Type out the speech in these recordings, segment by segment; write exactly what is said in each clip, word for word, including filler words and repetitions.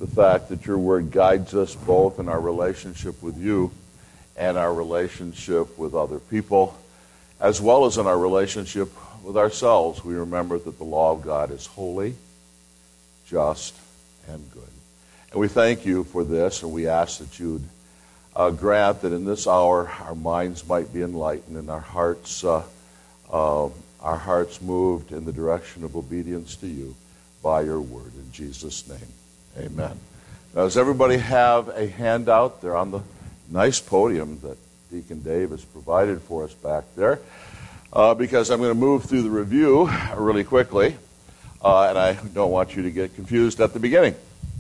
the fact that your word guides us both in our relationship with you and our relationship with other people, as well as in our relationship with ourselves. We remember that the law of God is holy, just, and good. And we thank you for this, and we ask that you'd uh, grant that in this hour our minds might be enlightened and our hearts, uh, uh, our hearts moved in the direction of obedience to you by your word. In Jesus' name, amen. Now, does everybody have a handout? They're on the nice podium that Deacon Dave has provided for us back there. Uh, because I'm going to move through the review really quickly, uh, and I don't want you to get confused at the beginning.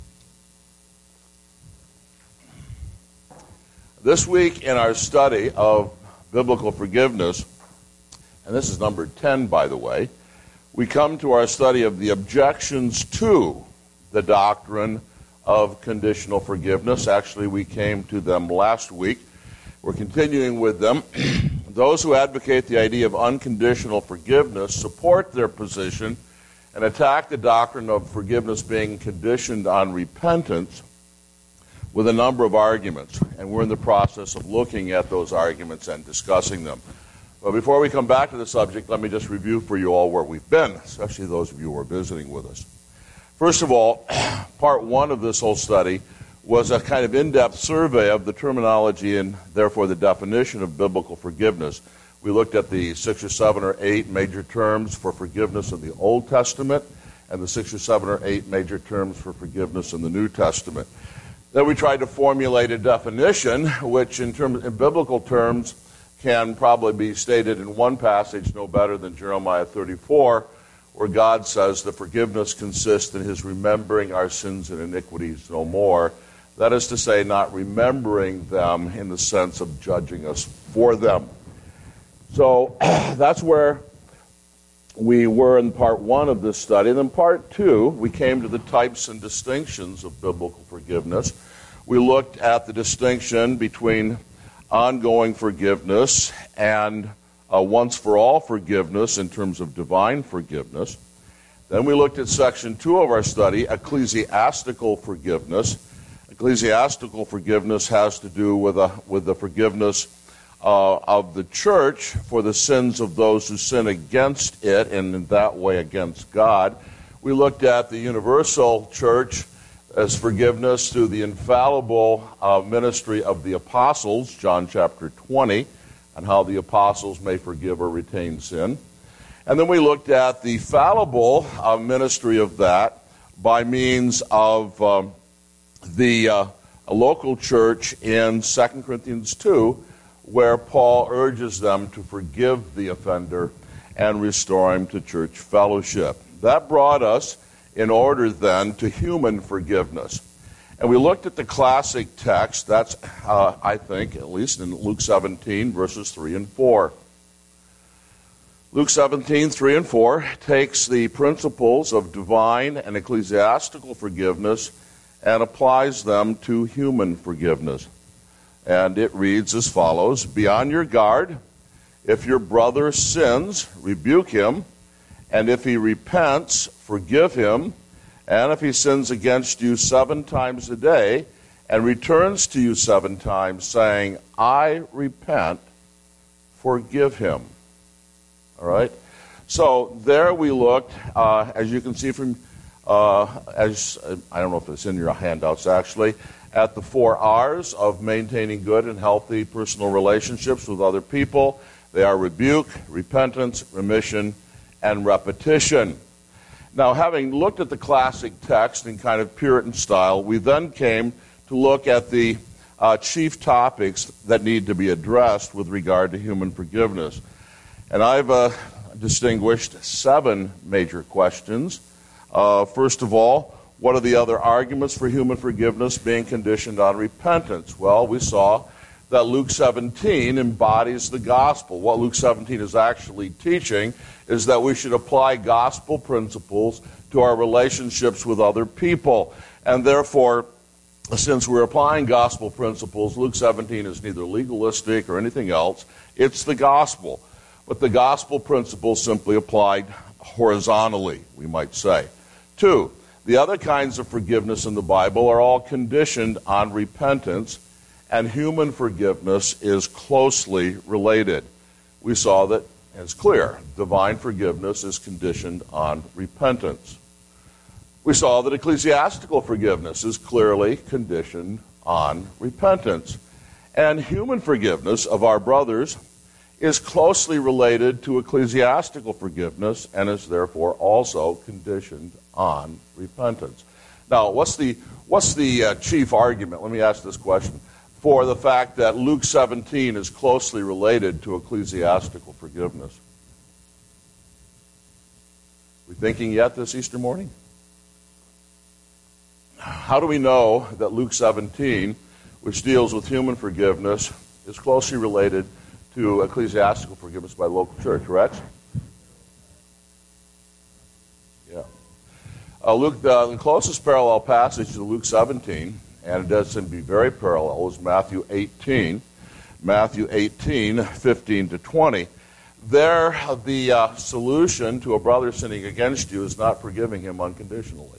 This week in our study of biblical forgiveness, and this is number ten, by the way, we come to our study of the objections to the doctrine of conditional forgiveness. Actually, we came to them last week. We're continuing with them. Those who advocate the idea of unconditional forgiveness support their position and attack the doctrine of forgiveness being conditioned on repentance with a number of arguments. And we're in the process of looking at those arguments and discussing them. But before we come back to the subject, let me just review for you all where we've been, especially those of you who are visiting with us. First of all, part one of this whole study was a kind of in-depth survey of the terminology and therefore the definition of biblical forgiveness. We looked at the six or seven or eight major terms for forgiveness in the Old Testament and the six or seven or eight major terms for forgiveness in the New Testament. Then we tried to formulate a definition which in, term, in biblical terms can probably be stated in one passage no better than Jeremiah thirty-four, where God says that forgiveness consists in his remembering our sins and iniquities no more. That is to say, not remembering them in the sense of judging us for them. So that's where we were in part one of this study. And then part two, we came to the types and distinctions of biblical forgiveness. We looked at the distinction between ongoing forgiveness and uh, once-for-all forgiveness in terms of divine forgiveness. Then we looked at section two of our study, ecclesiastical forgiveness. Ecclesiastical forgiveness has to do with, a, with the forgiveness uh, of the church for the sins of those who sin against it, and in that way against God. We looked at the universal church as forgiveness through the infallible uh, ministry of the apostles, John chapter twenty, and how the apostles may forgive or retain sin. And then we looked at the fallible uh, ministry of that by means of um, the uh, local church in Second Corinthians two, where Paul urges them to forgive the offender and restore him to church fellowship. That brought us in order then to human forgiveness. And we looked at the classic text, that's, uh, I think, at least in Luke seventeen, verses three and four. Luke seventeen, three and four takes the principles of divine and ecclesiastical forgiveness and applies them to human forgiveness. And it reads as follows: "Be on your guard. If your brother sins, rebuke him, and if he repents, forgive him. And if he sins against you seven times a day, and returns to you seven times, saying, 'I repent,' forgive him." All right? So there we looked, uh, as you can see from, uh, as I don't know if it's in your handouts actually, at the four R's of maintaining good and healthy personal relationships with other people. They are rebuke, repentance, remission, and repetition. Now, having looked at the classic text in kind of Puritan style, we then came to look at the uh, chief topics that need to be addressed with regard to human forgiveness. And I've uh, distinguished seven major questions. Uh, first of all, what are the other arguments for human forgiveness being conditioned on repentance? Well, we saw that Luke seventeen embodies the gospel. What Luke seventeen is actually teaching is that we should apply gospel principles to our relationships with other people. And therefore, since we're applying gospel principles, Luke seventeen is neither legalistic or anything else. It's the gospel. But the gospel principles simply applied horizontally, we might say. Two, The other kinds of forgiveness in the Bible are all conditioned on repentance, and human forgiveness is closely related. We saw that it's clear. Divine forgiveness is conditioned on repentance. We saw that ecclesiastical forgiveness is clearly conditioned on repentance. And human forgiveness of our brothers is closely related to ecclesiastical forgiveness and is therefore also conditioned on repentance. Now, what's the, what's the uh, chief argument? Let me ask this question. For the fact that Luke seventeen is closely related to ecclesiastical forgiveness. We thinking yet this Easter morning? How do we know that Luke seventeen, which deals with human forgiveness, is closely related to ecclesiastical forgiveness by the local church, correct? Yeah. Uh, Luke, uh, the closest parallel passage to Luke seventeen, and it does seem to be very parallel, is Matthew eighteen. Matthew eighteen, fifteen to twenty. There, the uh, solution to a brother sinning against you is not forgiving him unconditionally.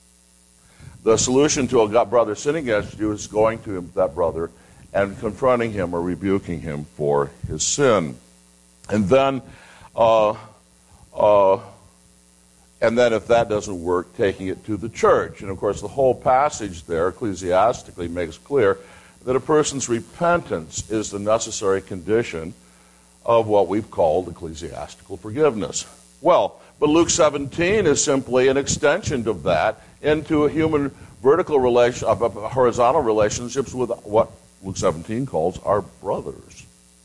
The solution to a brother sinning against you is going to him, that brother and confronting him or rebuking him for his sin. And then, uh, uh, and then if that doesn't work, taking it to the church. And of course, the whole passage there, ecclesiastically, makes clear that a person's repentance is the necessary condition of what we've called ecclesiastical forgiveness. Well, but Luke seventeen is simply an extension of that into a human vertical relation, uh, horizontal relationships with what Luke seventeen calls our brothers.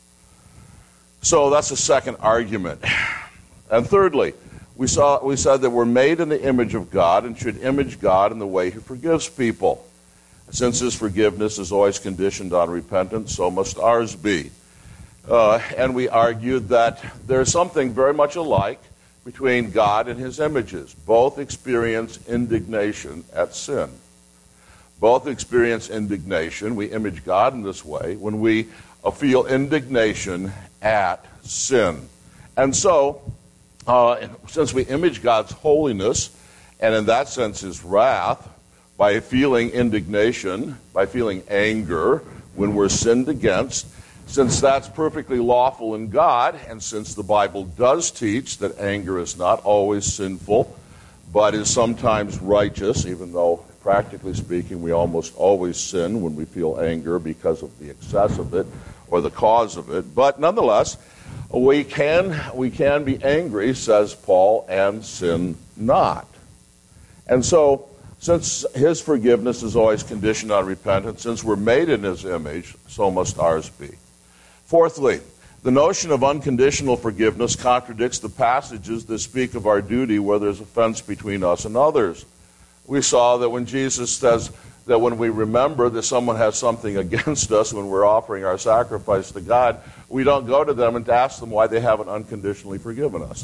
So that's the second argument. And thirdly, we saw we said that we're made in the image of God and should image God in the way He forgives people. Since His forgiveness is always conditioned on repentance, so must ours be. Uh, and we argued that there's something very much alike between God and His images. Both experience indignation at sin. Both experience indignation. We image God in this way when we uh, feel indignation at sin. And so, uh, since we image God's holiness, and in that sense His wrath, by feeling indignation, by feeling anger when we're sinned against, since that's perfectly lawful in God, and since the Bible does teach that anger is not always sinful, but is sometimes righteous, even though, practically speaking, we almost always sin when we feel anger because of the excess of it or the cause of it. But nonetheless, we can, we can be angry, says Paul, and sin not. And so, since His forgiveness is always conditioned on repentance, since we're made in His image, so must ours be. Fourthly, the notion of unconditional forgiveness contradicts the passages that speak of our duty where there's offense between us and others. We saw that when Jesus says that when we remember that someone has something against us when we're offering our sacrifice to God, we don't go to them and ask them why they haven't unconditionally forgiven us.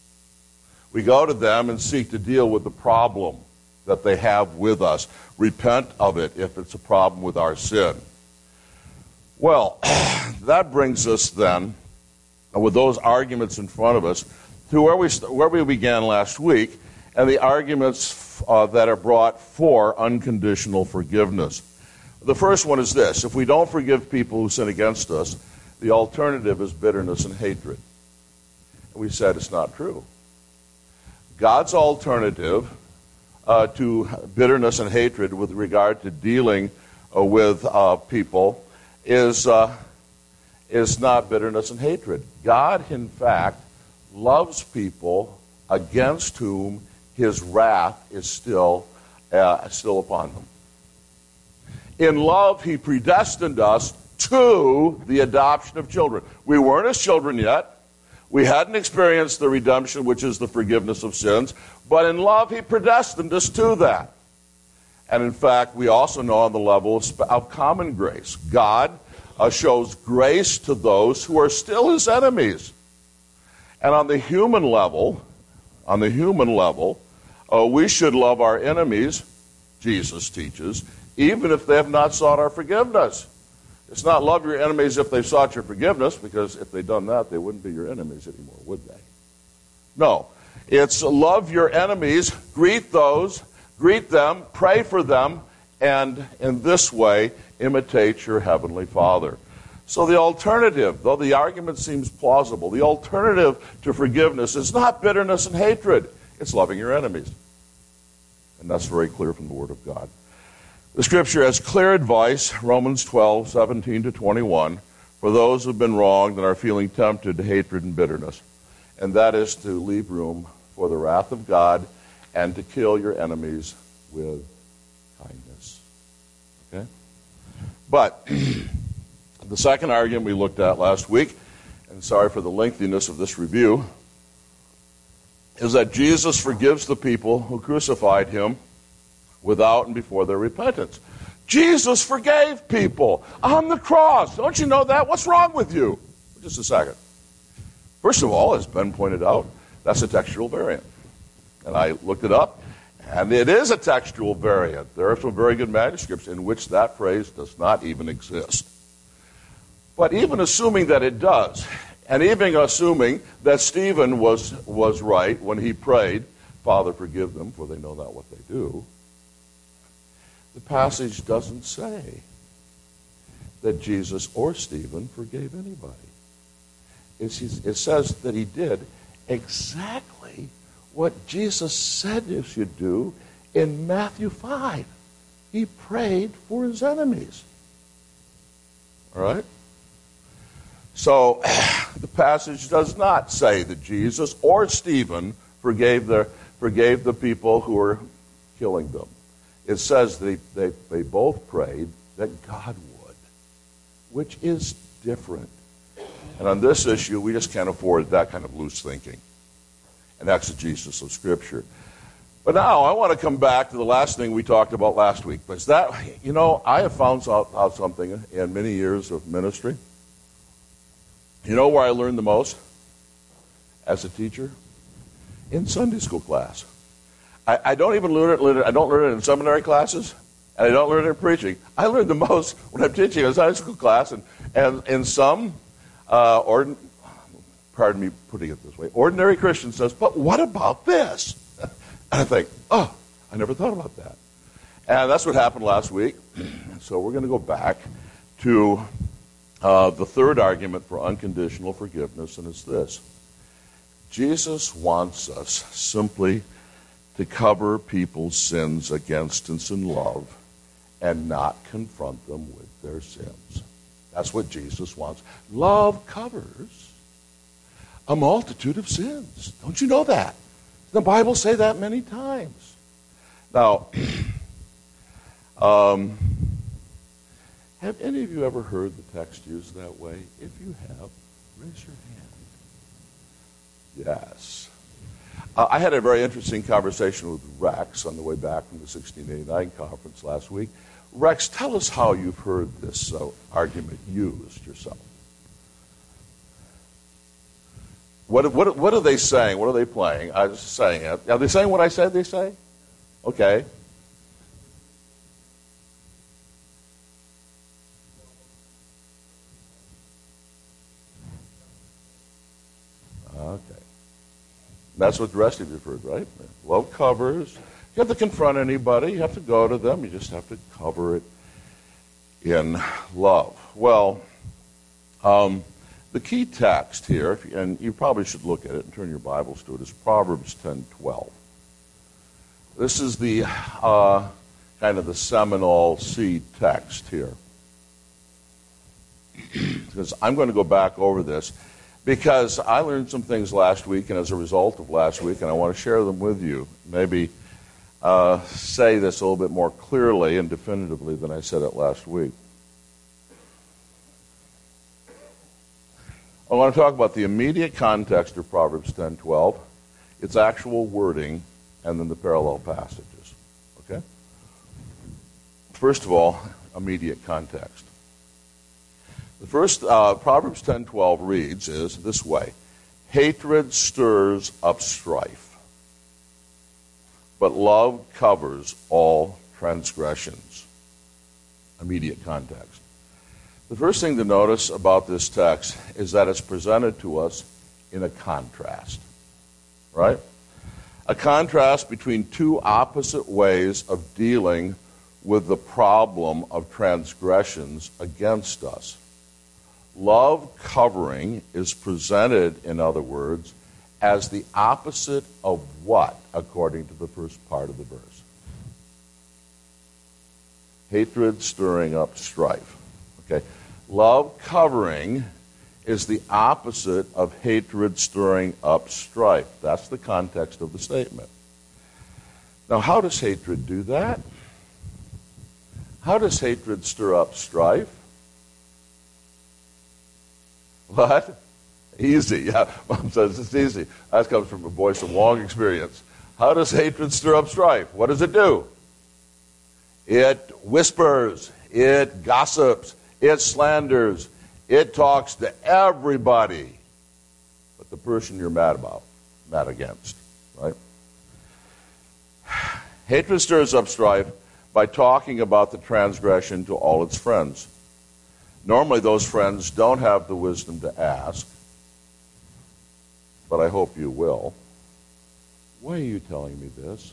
We go to them and seek to deal with the problem that they have with us. Repent of it if it's a problem with our sin. Well, that brings us then, with those arguments in front of us, to where we where we began last week, and the arguments uh, that are brought for unconditional forgiveness. The first one is this: if we don't forgive people who sin against us, the alternative is bitterness and hatred. And we said it's not true. God's alternative uh, to bitterness and hatred with regard to dealing uh, with uh, people is uh, is not bitterness and hatred. God, in fact, loves people against whom His wrath is still uh, still upon them. In love, He predestined us to the adoption of children. We weren't His children yet. We hadn't experienced the redemption, which is the forgiveness of sins. But in love, He predestined us to that. And in fact, we also know on the level of, of common grace, God uh, shows grace to those who are still His enemies. And on the human level, on the human level, uh, we should love our enemies, Jesus teaches, even if they have not sought our forgiveness. It's not love your enemies if they've sought your forgiveness, because if they'd done that, they wouldn't be your enemies anymore, would they? No. It's love your enemies, greet those Greet them, pray for them, and in this way, imitate your heavenly Father. So the alternative, though the argument seems plausible, the alternative to forgiveness is not bitterness and hatred. It's loving your enemies. And that's very clear from the Word of God. The Scripture has clear advice, Romans twelve, seventeen to twenty-one, for those who have been wronged and are feeling tempted to hatred and bitterness. And that is to leave room for the wrath of God and to kill your enemies with kindness. Okay? But the second argument we looked at last week, and sorry for the lengthiness of this review, is that Jesus forgives the people who crucified him without and before their repentance. Jesus forgave people on the cross. Don't you know that? What's wrong with you? Just a second. First of all, as Ben pointed out, that's a textual variant. And I looked it up, and it is a textual variant. There are some very good manuscripts in which that phrase does not even exist. But even assuming that it does, and even assuming that Stephen was, was right when he prayed, Father, forgive them, for they know not what they do, the passage doesn't say that Jesus or Stephen forgave anybody. It's, it says that he did exactly what Jesus said you should do in Matthew five. He prayed for his enemies. All right? So the passage does not say that Jesus or Stephen forgave the, forgave the people who were killing them. It says they, they, they both prayed that God would, which is different. And on this issue, we just can't afford that kind of loose thinking and exegesis of Scripture. But now I want to come back to the last thing we talked about last week. Because that, you know, I have found out, out something in many years of ministry. You know where I learned the most as a teacher? In Sunday school class. I, I don't even learn it, learn it. I don't learn it in seminary classes, and I don't learn it in preaching. I learn the most when I'm teaching a Sunday school class, and, and in some, uh, ordin- pardon me putting it this way, ordinary Christian says, but what about this? And I think, oh, I never thought about that. And that's what happened last week. So we're going to go back to uh, the third argument for unconditional forgiveness, and it's this. Jesus wants us simply to cover people's sins against us in love and not confront them with their sins. That's what Jesus wants. Love covers a multitude of sins. Don't you know that? The Bible say that many times. Now, um, have any of you ever heard the text used that way? If you have, raise your hand. Yes. Uh, I had a very interesting conversation with Rex on the way back from the sixteen eighty-nine conference last week. Rex, tell us how you've heard this uh, argument used yourself. What, what, what are they saying? What are they playing? I was saying it. Are they saying what I said they say? Okay. Okay. That's what the rest of you have heard, right? Love covers. You have to confront anybody. You have to go to them. You just have to cover it in love. Well, um, the key text here, and you probably should look at it and turn your Bibles to it, is Proverbs ten twelve. This is the uh, kind of the seminal seed text here. Because I'm going to go back over this because I learned some things last week, and as a result of last week, and I want to share them with you. Maybe uh, say this a little bit more clearly and definitively than I said it last week. I want to talk about the immediate context of Proverbs ten twelve, its actual wording, and then the parallel passages. Okay? First of all, immediate context. The first uh, Proverbs ten twelve reads is this way: hatred stirs up strife, but love covers all transgressions. Immediate context. The first thing to notice about this text is that it's presented to us in a contrast. Right? a contrast between two opposite ways of dealing with the problem of transgressions against us. Love covering is presented, in other words, as the opposite of what, according to the first part of the verse? Hatred stirring up strife. Okay. Love covering is the opposite of hatred stirring up strife. That's the context of the statement. Now, how does hatred do that? How does hatred stir up strife? What? Easy. Yeah, Mom says it's easy. That comes from a voice of long experience. How does hatred stir up strife? What does it do? It whispers. It gossips. It slanders. It talks to everybody but the person you're mad about, mad against, right? Hatred stirs up strife by talking about the transgression to all its friends. Normally those friends don't have the wisdom to ask, but I hope you will. Why are you telling me this?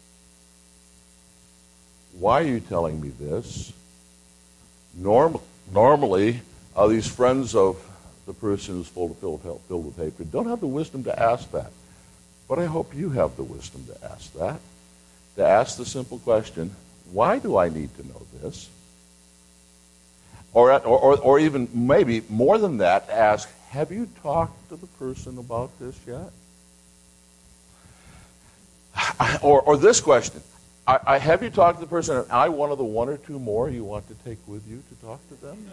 Why are you telling me this? Norm- normally, uh, these friends of the person who's full, filled, filled with hatred don't have the wisdom to ask that. But I hope you have the wisdom to ask that. To ask the simple question, why do I need to know this? Or, or, or, or even maybe more than that, to ask, have you talked to the person about this yet? Or, or this question, I, I, have you talked to the person, am I one of the one or two more you want to take with you to talk to them?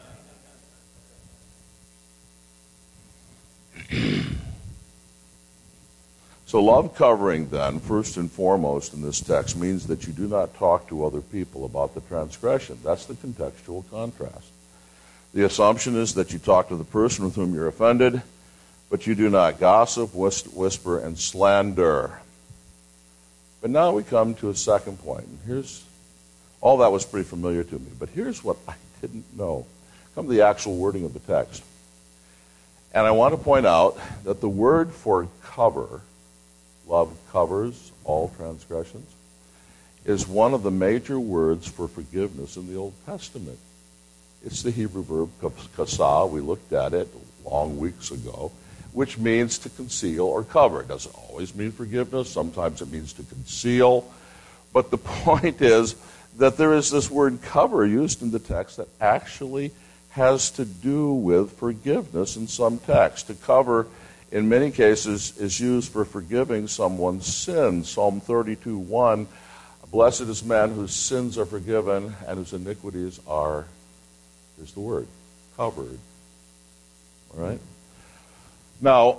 So love covering then, first and foremost in this text, means that you do not talk to other people about the transgression. That's the contextual contrast. The assumption is that you talk to the person with whom you're offended, but you do not gossip, whisper, and slander. But now we come to a second point. And here's, all that was pretty familiar to me, but here's what I didn't know. Come to the actual wording of the text. And I want to point out that the word for cover, love covers all transgressions, is one of the major words for forgiveness in the Old Testament. It's the Hebrew verb kasah. We looked at it long weeks ago, which means to conceal or cover. It doesn't always mean forgiveness. Sometimes it means to conceal. But the point is that there is this word cover used in the text that actually has to do with forgiveness in some texts. To cover, in many cases, is used for forgiving someone's sins. Psalm thirty-two one, blessed is man whose sins are forgiven and whose iniquities are, here's the word, covered. All right? Now,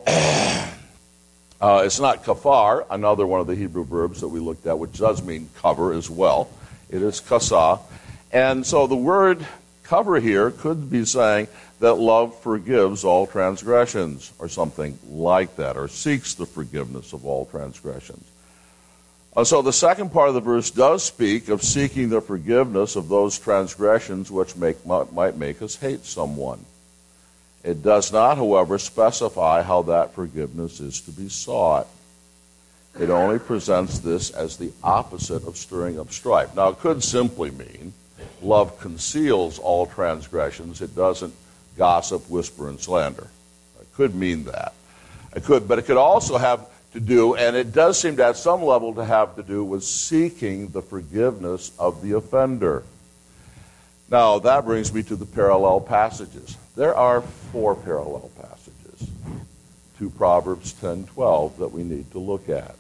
uh, it's not kafar, another one of the Hebrew verbs that we looked at, which does mean cover as well. It is kasah. And so the word cover here could be saying that love forgives all transgressions, or something like that, or seeks the forgiveness of all transgressions. Uh, so the second part of the verse does speak of seeking the forgiveness of those transgressions which make, might make us hate someone. It does not, however, specify how that forgiveness is to be sought. It only presents this as the opposite of stirring up strife. Now, it could simply mean love conceals all transgressions. It doesn't gossip, whisper, and slander. It could mean that. It could, but it could also have to do, and it does seem to at some level to have to do with seeking the forgiveness of the offender. Now, that brings me to the parallel passages. There are four parallel passages to Proverbs ten twelve that we need to look at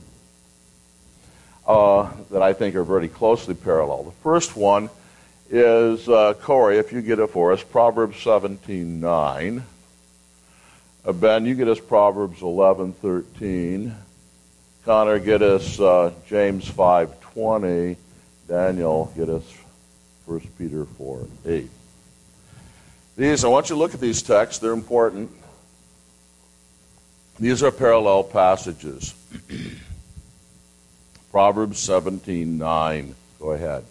uh, that I think are very closely parallel. The first one is, uh, Corey, if you get it for us, Proverbs seventeen nine. Uh, Ben, you get us Proverbs eleven thirteen. Connor, get us uh, James five twenty. Daniel, get us First Peter four eight. These, I want you to look at these texts. They're important. These are parallel passages. Proverbs seventeen nine. Go ahead.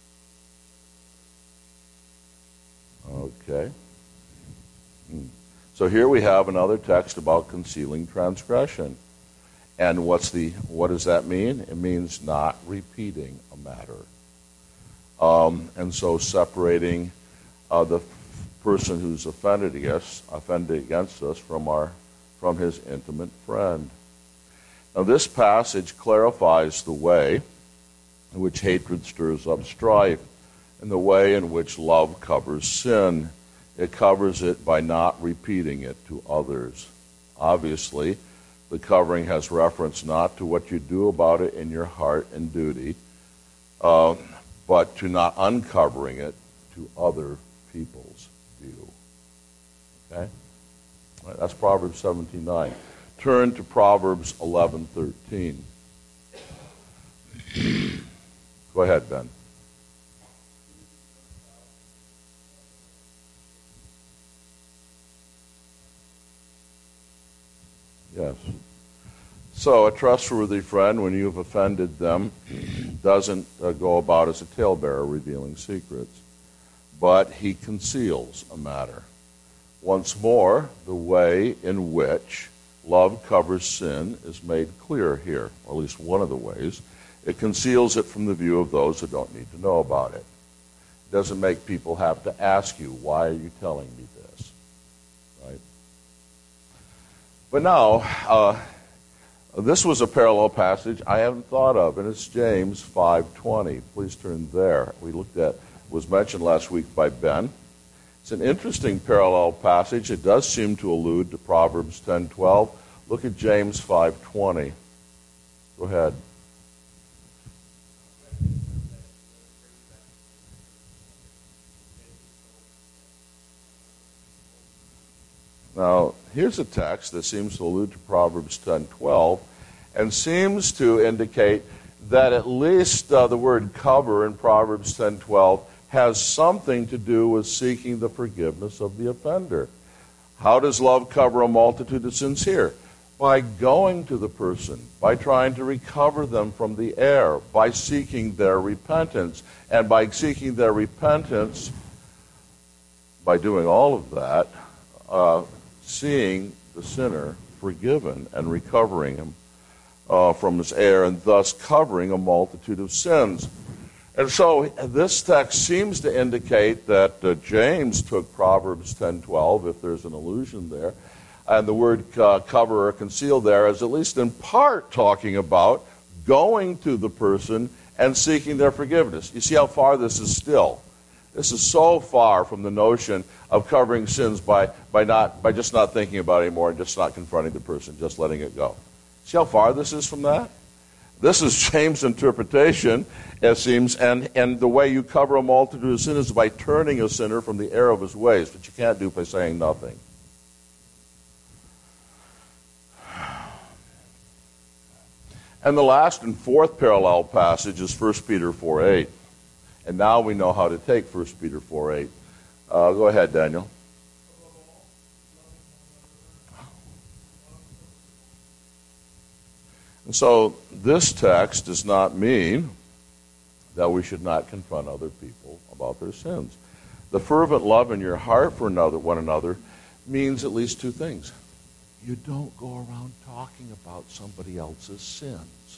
Okay. Hmm. So here we have another text about concealing transgression. And what's the what does that mean? It means not repeating a matter. Um, and so separating uh, the person who's offended against, offended against us from our from his intimate friend. Now this passage clarifies the way in which hatred stirs up strife and the way in which love covers sin. It covers it by not repeating it to others. Obviously, the covering has reference not to what you do about it in your heart and duty, uh, but to not uncovering it to other people's view. Okay? All right, that's Proverbs seventeen nine. Turn to Proverbs eleven thirteen. Go ahead, Ben. Yes. So a trustworthy friend, when you've offended them, doesn't uh, go about as a talebearer revealing secrets, but he conceals a matter. Once more, the way in which love covers sin is made clear here, or at least one of the ways. It conceals it from the view of those who don't need to know about it. It doesn't make people have to ask you, why are you telling me this? Right? But now, uh, this was a parallel passage I haven't thought of, and it's James five twenty. Please turn there. We looked at, was mentioned last week by Ben. It's an interesting parallel passage. It does seem to allude to Proverbs ten twelve. Look at James five twenty. Go ahead. Now, here's a text that seems to allude to Proverbs ten twelve and seems to indicate that at least uh, the word cover in Proverbs ten twelve has something to do with seeking the forgiveness of the offender. How does love cover a multitude of sins here? By going to the person, by trying to recover them from the error, by seeking their repentance. And by seeking their repentance, by doing all of that, uh, seeing the sinner forgiven and recovering him uh, from his error, and thus covering a multitude of sins. And so this text seems to indicate that uh, James took Proverbs ten twelve, if there's an allusion there, and the word uh, cover or conceal there is at least in part talking about going to the person and seeking their forgiveness. You see how far this is still. This is so far from the notion of covering sins by, by, not, by just not thinking about it anymore and just not confronting the person, just letting it go. See how far this is from that? This is James' interpretation, it seems, and, and the way you cover a multitude of sins is by turning a sinner from the error of his ways, which you can't do by saying nothing. And the last and fourth parallel passage is First Peter four eight. And now we know how to take First Peter four eight. Uh, go ahead, Daniel. And so this text does not mean that we should not confront other people about their sins. The fervent love in your heart for another, one another means at least two things. You don't go around talking about somebody else's sins.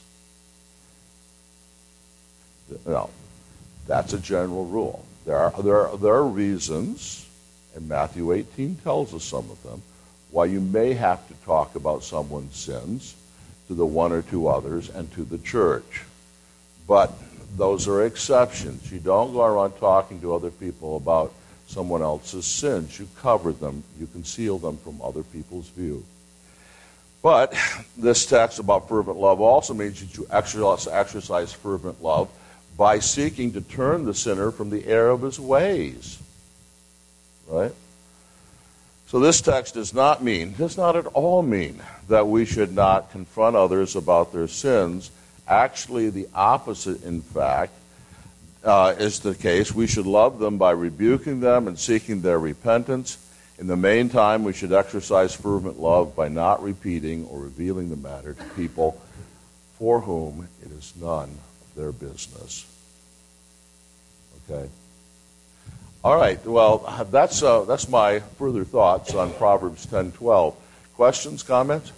No. That's a general rule. There are, there are, there are reasons, and Matthew eighteen tells us some of them, why you may have to talk about someone's sins to the one or two others and to the church. But those are exceptions. You don't go around talking to other people about someone else's sins. You cover them. You conceal them from other people's view. But this text about fervent love also means that you exercise, exercise fervent love by seeking to turn the sinner from the error of his ways. Right? So this text does not mean, does not at all mean, that we should not confront others about their sins. Actually, the opposite, in fact, uh, is the case. We should love them by rebuking them and seeking their repentance. In the meantime, we should exercise fervent love by not repeating or revealing the matter to people for whom it is none of their business. Okay? All right. Well, that's uh, that's my further thoughts on Proverbs ten twelve. Questions, comments?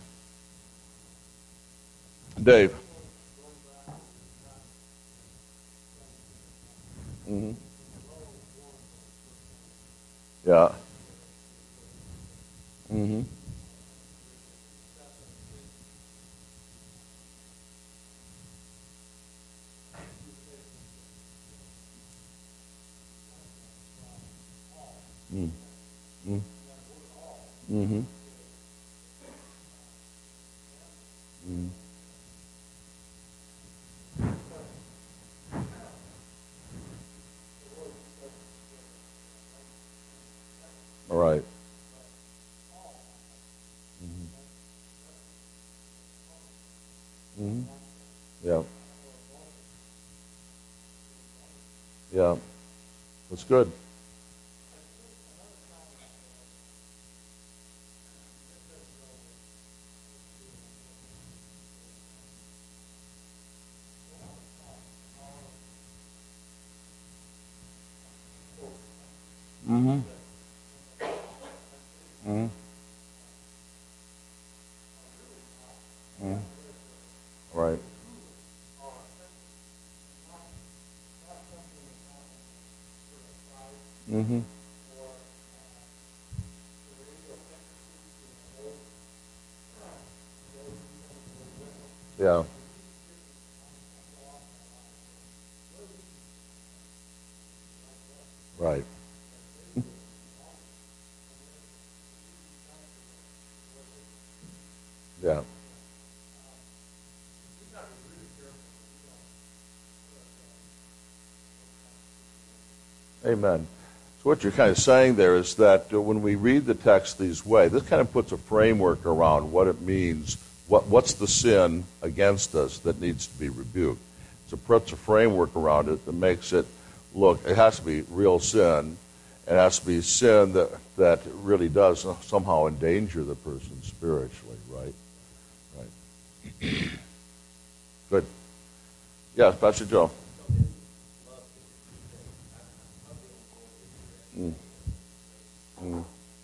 Dave. Mm-hmm. Yeah. Mm-hmm. Mm-hmm. Mm-hmm. Mm-hmm. All right. Mm-hmm. Mm-hmm. Yeah. Yeah. That's good. Mm-hmm. Mm-hmm. Mm-hmm. Right. Mm-hmm. Yeah. Right. Yeah. Amen. So what you're kind of saying there is that uh, when we read the text these way, this kind of puts a framework around what it means, what what's the sin against us that needs to be rebuked. So it puts a framework around it that makes it look, it has to be real sin. It has to be sin that, that really does somehow endanger the person spiritually, right? Right. Good. Yes, Pastor Joe. Mm. Mm.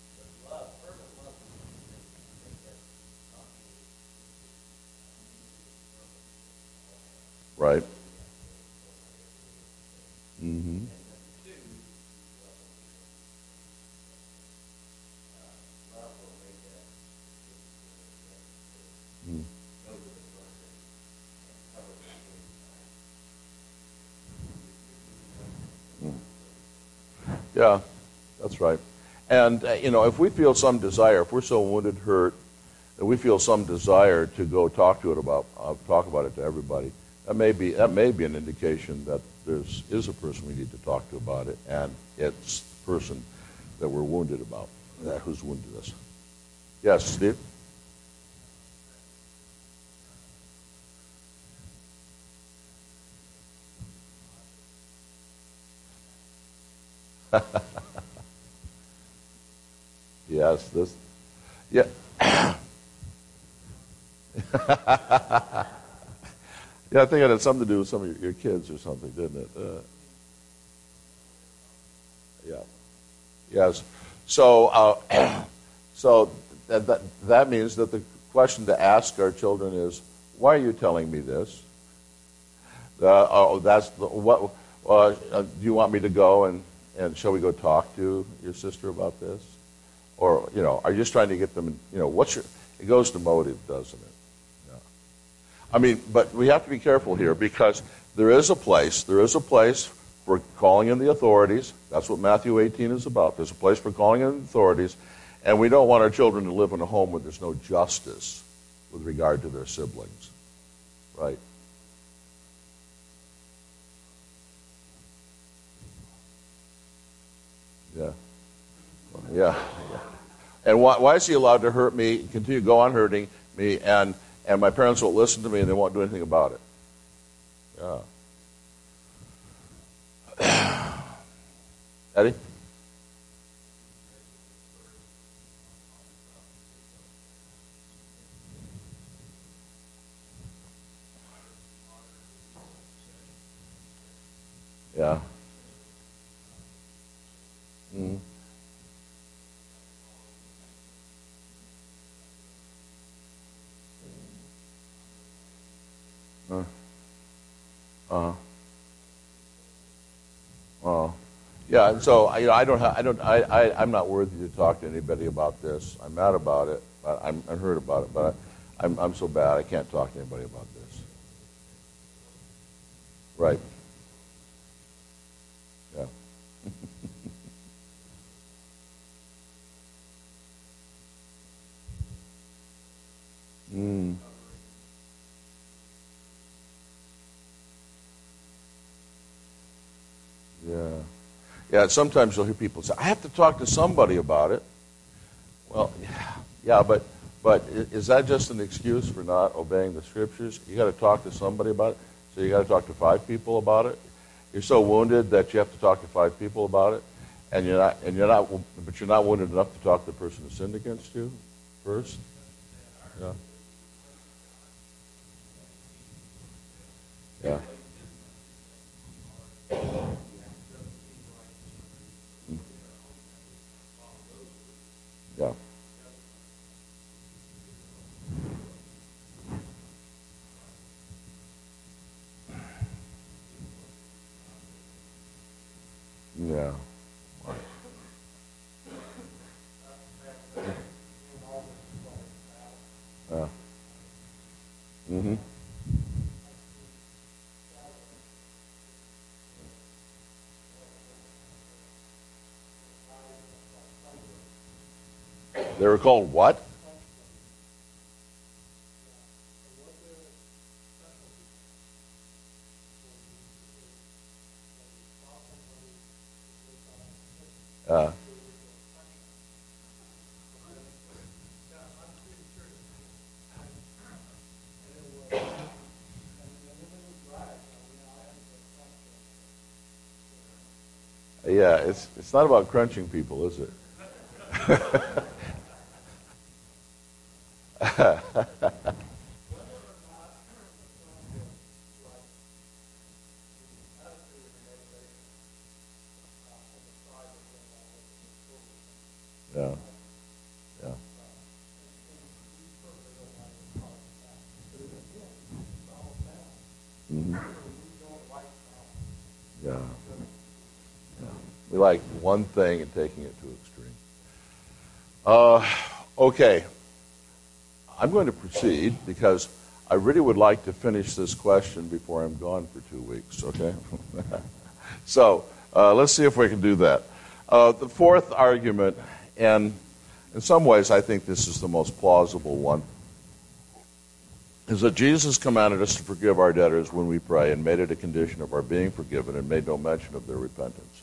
Right. Mm-hmm. Mm. Mm. Yeah, that's right. And, uh, you know, if we feel some desire, if we're so wounded, hurt, that we feel some desire to go talk to it about, uh, talk about it to everybody, that may be that may be an indication that there's is a person we need to talk to about it, and it's the person that we're wounded about, that who's wounded us. Yes, Steve. Yes, this. Yeah. Yeah, I think it had something to do with some of your, your kids or something, didn't it? Uh, yeah. Yes. So, uh, so that, that that means that the question to ask our children is, "Why are you telling me this? Uh, oh, that's the, what. Uh, uh, do you want me to go and and shall we go talk to your sister about this, or you know, are you just trying to get them? You know, what's your? It goes to motive, doesn't it? Yeah. I mean, but we have to be careful here because there is a place. There is a place for calling in the authorities. That's what Matthew eighteen is about. There's a place for calling in the authorities, and we don't want our children to live in a home where there's no justice with regard to their siblings, right? Yeah, yeah. Yeah. And why, why is he allowed to hurt me, continue to go on hurting me, and and my parents won't listen to me and they won't do anything about it? Yeah. Eddie? Yeah. Uh, uh, uh, yeah, and so you know, I don't, ha- I don't, I, I, I'm not worthy to talk to anybody about this. I'm mad about it. But I'm, I heard about it, but I, I'm, I'm so bad I can't talk to anybody about this. Right. Yeah. mm. Yeah. Yeah, sometimes you'll hear people say, I have to talk to somebody about it. Well, yeah, yeah but but is that just an excuse for not obeying the Scriptures? You got to talk to somebody about it, so you got to talk to five people about it. You're so wounded that you have to talk to five people about it, and you're not, and you're not, but you're not wounded enough to talk to the person who sinned against you first. Yeah. Yeah. Yeah. Yeah. Yeah. Mm-hmm. They were called what? Uh, yeah, it's it's not about crunching people, is it? Yeah. Yeah. Mm-hmm. Yeah. Yeah. We like one thing and taking it to extreme. Uh, okay. I'm going to proceed because I really would like to finish this question before I'm gone for two weeks, okay? so uh, let's see if we can do that. Uh, the fourth argument, and in some ways I think this is the most plausible one, is that Jesus commanded us to forgive our debtors when we pray and made it a condition of our being forgiven and made no mention of their repentance.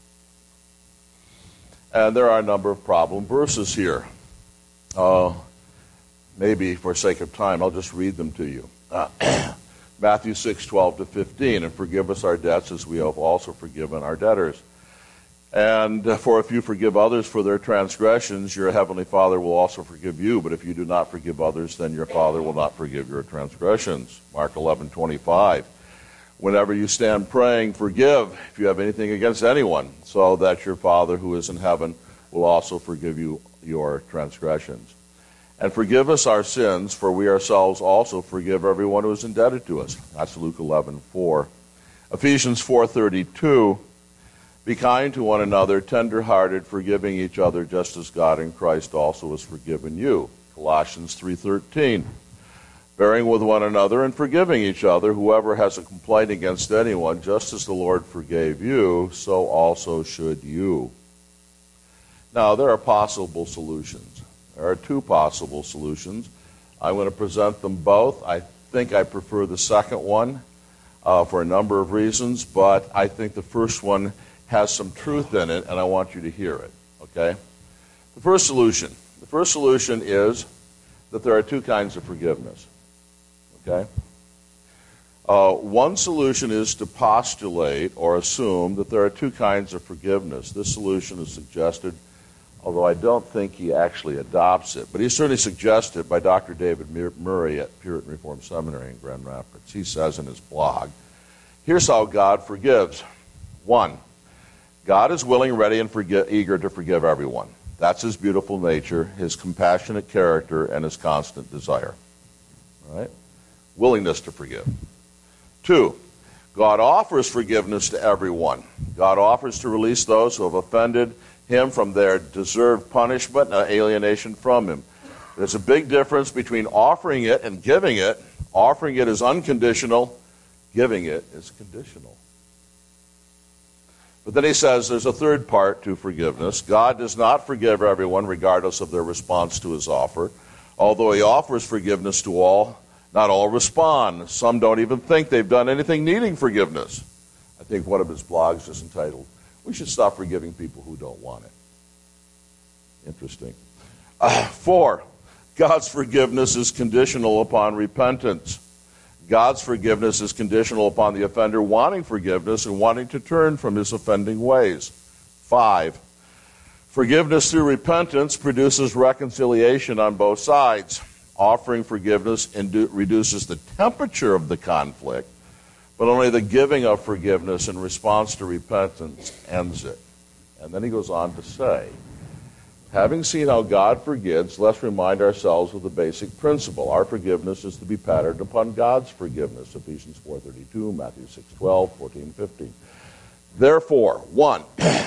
And there are a number of problem verses here. Uh, maybe for sake of time, I'll just read them to you. Uh, Matthew six, twelve to fifteen, and forgive us our debts as we have also forgiven our debtors. And uh, for if you forgive others for their transgressions, your heavenly Father will also forgive you. But if you do not forgive others, then your Father will not forgive your transgressions. Mark eleven, twenty-five. Whenever you stand praying, forgive if you have anything against anyone, so that your Father who is in heaven will also forgive you your transgressions. And forgive us our sins, for we ourselves also forgive everyone who is indebted to us. That's Luke eleven, four. Ephesians four, thirty-two. Be kind to one another, tender-hearted, forgiving each other, just as God in Christ also has forgiven you. Colossians three, thirteen. Bearing with one another and forgiving each other, whoever has a complaint against anyone, just as the Lord forgave you, so also should you. Now, there are possible solutions. There are two possible solutions. I'm going to present them both. I think I prefer the second one uh, for a number of reasons, but I think the first one has some truth in it, and I want you to hear it, okay? The first solution. The first solution is that there are two kinds of forgiveness, okay? Uh, one solution is to postulate or assume that there are two kinds of forgiveness. This solution is suggested, although I don't think he actually adopts it, but he certainly suggests it by Doctor David Murray at Puritan Reformed Seminary in Grand Rapids. He says in his blog, here's how God forgives. One, God is willing, ready, and forgi- eager to forgive everyone. That's his beautiful nature, his compassionate character, and his constant desire. All right? Willingness to forgive. Two, God offers forgiveness to everyone. God offers to release those who have offended him from their deserved punishment and alienation from him. There's a big difference between offering it and giving it. Offering it is unconditional. Giving it is conditional. But then he says there's a third part to forgiveness. God does not forgive everyone regardless of their response to his offer. Although he offers forgiveness to all, not all respond. Some don't even think they've done anything needing forgiveness. I think one of his blogs is entitled, "We should stop forgiving people who don't want it." Interesting. Uh, four, God's forgiveness is conditional upon repentance. God's forgiveness is conditional upon the offender wanting forgiveness and wanting to turn from his offending ways. Five, forgiveness through repentance produces reconciliation on both sides. Offering forgiveness indu- reduces the temperature of the conflict, but only the giving of forgiveness in response to repentance ends it. And then he goes on to say, having seen how God forgives, let's remind ourselves of the basic principle. Our forgiveness is to be patterned upon God's forgiveness. Ephesians four thirty-two, Matthew six twelve, fourteen fifteen. Therefore, one,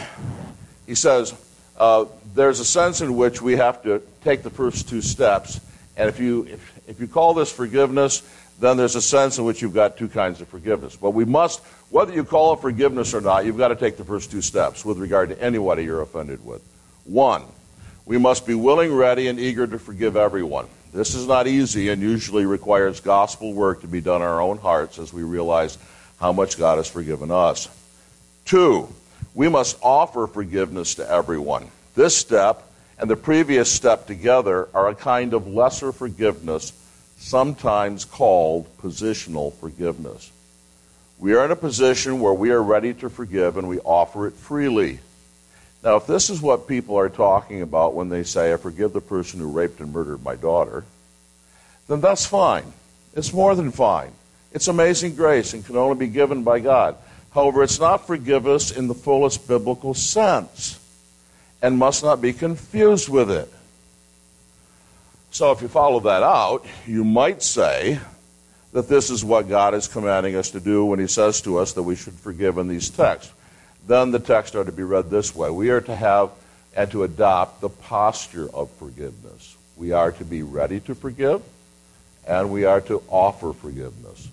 he says, uh, there's a sense in which we have to take the first two steps. And if you if, if you call this forgiveness, then there's a sense in which you've got two kinds of forgiveness. But we must, whether you call it forgiveness or not, you've got to take the first two steps with regard to anybody you're offended with. One, we must be willing, ready, and eager to forgive everyone. This is not easy and usually requires gospel work to be done in our own hearts as we realize how much God has forgiven us. Two, we must offer forgiveness to everyone. This step and the previous step together are a kind of lesser forgiveness, sometimes called positional forgiveness. We are in a position where we are ready to forgive and we offer it freely. Now, if this is what people are talking about when they say, I forgive the person who raped and murdered my daughter, then that's fine. It's more than fine. It's amazing grace and can only be given by God. However, it's not forgiveness in the fullest biblical sense and must not be confused with it. So if you follow that out, you might say that this is what God is commanding us to do when he says to us that we should forgive in these texts. Then the text are to be read this way. We are to have and to adopt the posture of forgiveness. We are to be ready to forgive, and we are to offer forgiveness.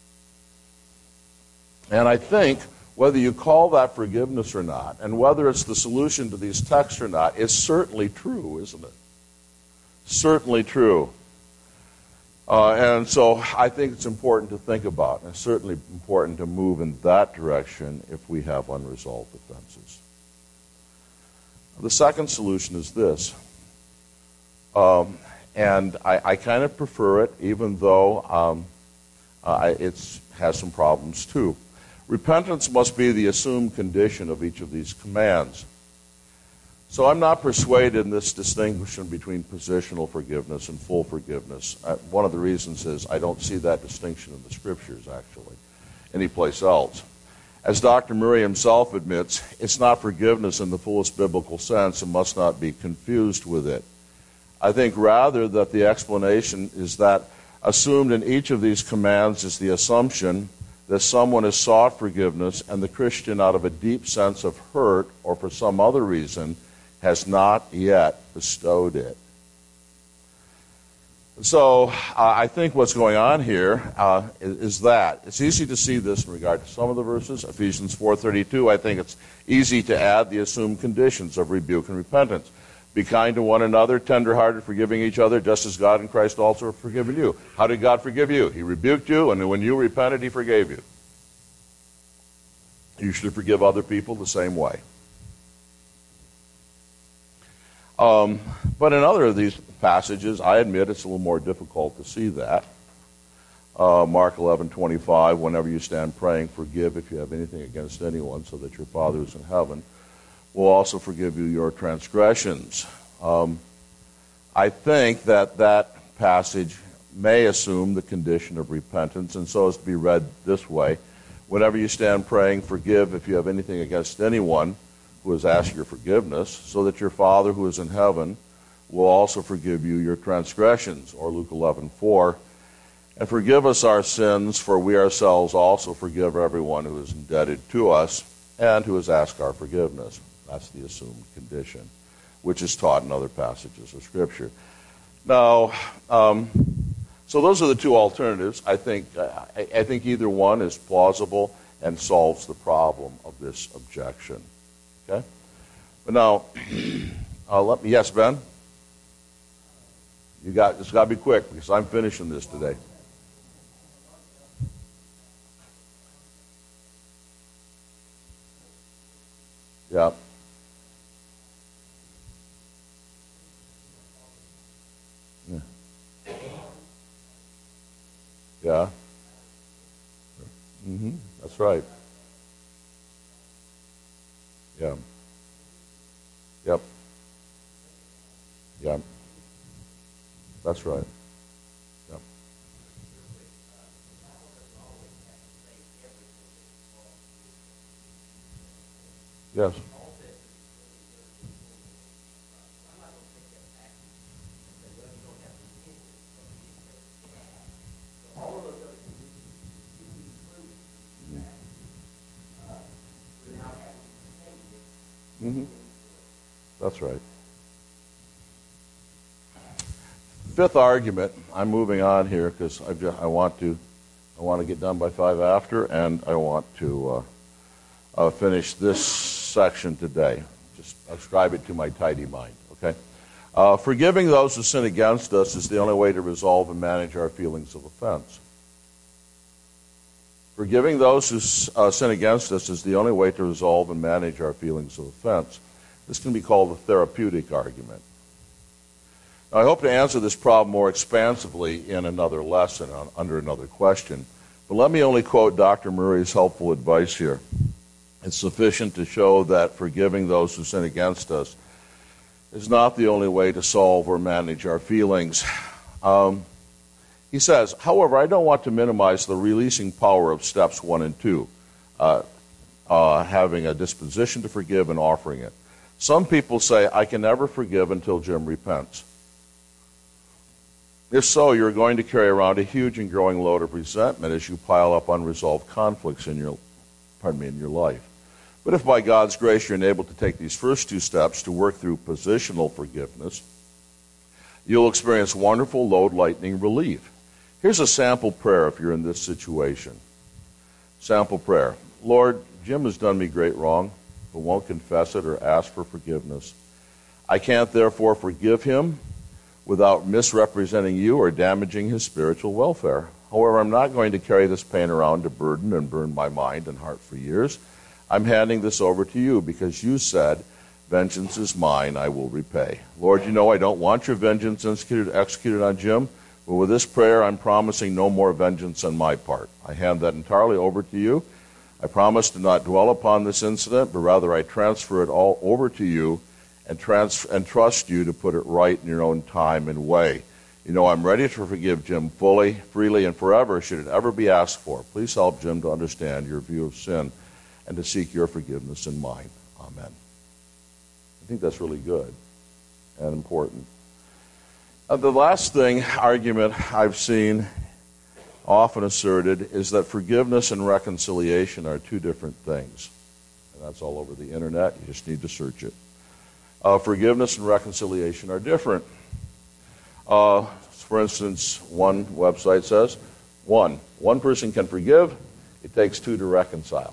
And I think whether you call that forgiveness or not, and whether it's the solution to these texts or not, it's certainly true, isn't it? Certainly true. Uh, and so I think it's important to think about, and it's certainly important to move in that direction if we have unresolved offenses. The second solution is this, um, and I, I kind of prefer it, even though um, uh, it has some problems too. Repentance must be the assumed condition of each of these commands. So I'm not persuaded in this distinction between positional forgiveness and full forgiveness. Uh, one of the reasons is I don't see that distinction in the Scriptures, actually, anyplace else. As Doctor Murray himself admits, it's not forgiveness in the fullest biblical sense and must not be confused with it. I think rather that the explanation is that assumed in each of these commands is the assumption that someone has sought forgiveness and the Christian, out of a deep sense of hurt or for some other reason, has not yet bestowed it. So uh, I think what's going on here uh, is, is that. It's easy to see this in regard to some of the verses. Ephesians four thirty-two, I think it's easy to add the assumed conditions of rebuke and repentance. Be kind to one another, tender-hearted, forgiving each other, just as God in Christ also have forgiven you. How did God forgive you? He rebuked you, and when you repented, he forgave you. You should forgive other people the same way. Um, but in other of these passages, I admit it's a little more difficult to see that. Uh, Mark eleven twenty-five, whenever you stand praying, forgive if you have anything against anyone, so that your Father who's in heaven will also forgive you your transgressions. Um, I think that that passage may assume the condition of repentance, and so is to be read this way. Whenever you stand praying, forgive if you have anything against anyone who has asked your forgiveness, so that your Father who is in heaven will also forgive you your transgressions. Or Luke eleven four. And forgive us our sins, for we ourselves also forgive everyone who is indebted to us and who has asked our forgiveness. That's the assumed condition, which is taught in other passages of Scripture. Now, um, so those are the two alternatives. I think I, I think either one is plausible and solves the problem of this objection. Okay? But now, uh, let me. Yes, Ben. You got. It's got to be quick because I'm finishing this today. Yeah. Yeah. Yeah. Mm-hmm. That's right. Yeah. Yep. Yeah. That's right. Yep. Yes. Mm-hmm. That's right. Fifth argument. I'm moving on here because I just, I want to I want to get done by five after, and I want to uh, uh, finish this section today. Just ascribe it to my tidy mind. Okay. Uh, forgiving those who sin against us is the only way to resolve and manage our feelings of offense. Forgiving those who uh, sin against us is the only way to resolve and manage our feelings of offense. This can be called the therapeutic argument. Now, I hope to answer this problem more expansively in another lesson on, under another question, but let me only quote Doctor Murray's helpful advice here. It's sufficient to show that forgiving those who sin against us is not the only way to solve or manage our feelings. Um, He says, however, I don't want to minimize the releasing power of steps one and two, uh, uh, having a disposition to forgive and offering it. Some people say, I can never forgive until Jim repents. If so, you're going to carry around a huge and growing load of resentment as you pile up unresolved conflicts in your, pardon me, in your life. But if by God's grace you're enabled to take these first two steps to work through positional forgiveness, you'll experience wonderful load-lightening relief. Here's a sample prayer if you're in this situation. Sample prayer. Lord, Jim has done me great wrong, but won't confess it or ask for forgiveness. I can't therefore forgive him without misrepresenting you or damaging his spiritual welfare. However, I'm not going to carry this pain around to burden and burn my mind and heart for years. I'm handing this over to you because you said, vengeance is mine, I will repay. Lord, you know I don't want your vengeance executed, executed on Jim. But with this prayer, I'm promising no more vengeance on my part. I hand that entirely over to you. I promise to not dwell upon this incident, but rather I transfer it all over to you and, trans- and trust you to put it right in your own time and way. You know, I'm ready to forgive Jim fully, freely, and forever should it ever be asked for. Please help Jim to understand your view of sin and to seek your forgiveness and mine. Amen. I think that's really good and important. Uh, the last thing, argument I've seen often asserted is that forgiveness and reconciliation are two different things. And that's all over the internet. You just need to search it. Uh, forgiveness and reconciliation are different. Uh, for instance, one website says, one, one person can forgive, it takes two to reconcile.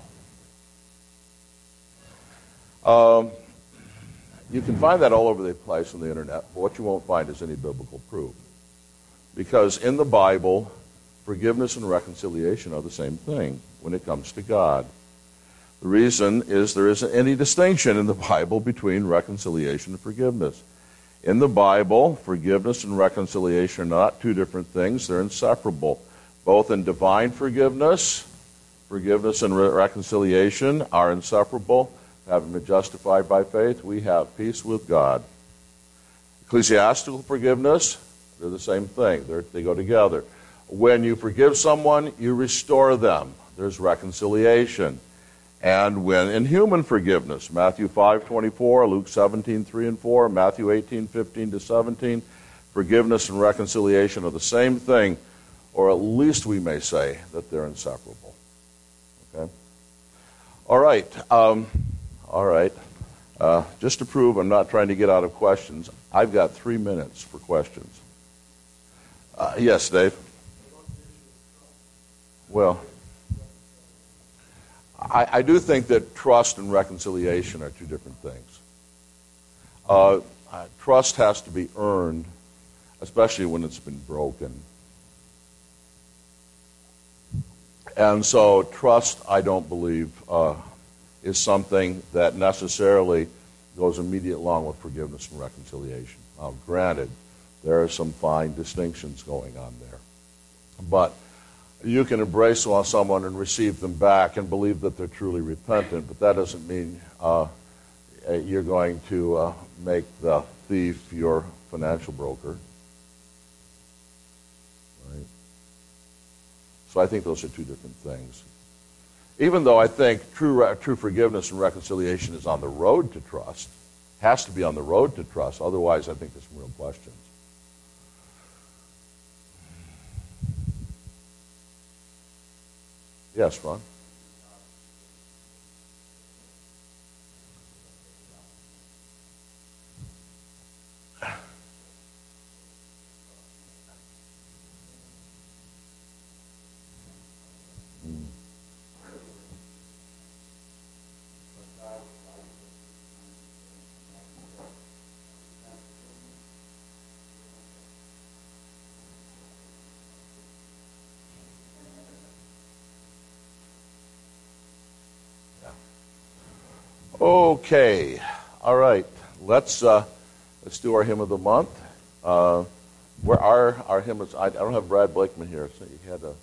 Um, You can find that all over the place on the internet, but what you won't find is any biblical proof. Because in the Bible, forgiveness and reconciliation are the same thing when it comes to God. The reason is there isn't any distinction in the Bible between reconciliation and forgiveness. In the Bible, forgiveness and reconciliation are not two different things. They're inseparable. Both in divine forgiveness, forgiveness and re- reconciliation are inseparable. Having been justified by faith, we have peace with God. Ecclesiastical forgiveness, they're the same thing. They're, they go together. When you forgive someone, you restore them. There's reconciliation. And when in human forgiveness, Matthew five twenty-four, Luke seventeen three and four, Matthew eighteen fifteen to seventeen, forgiveness and reconciliation are the same thing. or at least we may say that they're inseparable. Okay? All right. Um, all right. Uh, just to prove I'm not trying to get out of questions, I've got three minutes for questions. Uh, yes, Dave? Well, I, I do think that trust and reconciliation are two different things. Uh, uh, trust has to be earned, especially when it's been broken. And so trust, I don't believe, uh, is something that necessarily goes immediately along with forgiveness and reconciliation. Now, granted, there are some fine distinctions going on there. But you can embrace someone and receive them back and believe that they're truly repentant, but that doesn't mean uh, you're going to uh, make the thief your financial broker. Right? So I think those are two different things. Even though I think true, true forgiveness and reconciliation is on the road to trust, has to be on the road to trust, otherwise I think there's some real questions. Yes, Ron? Okay, all right. Let's uh, let's do our hymn of the month. Uh, where are our hymns? I, I don't have Brad Blakeman here, so you had a.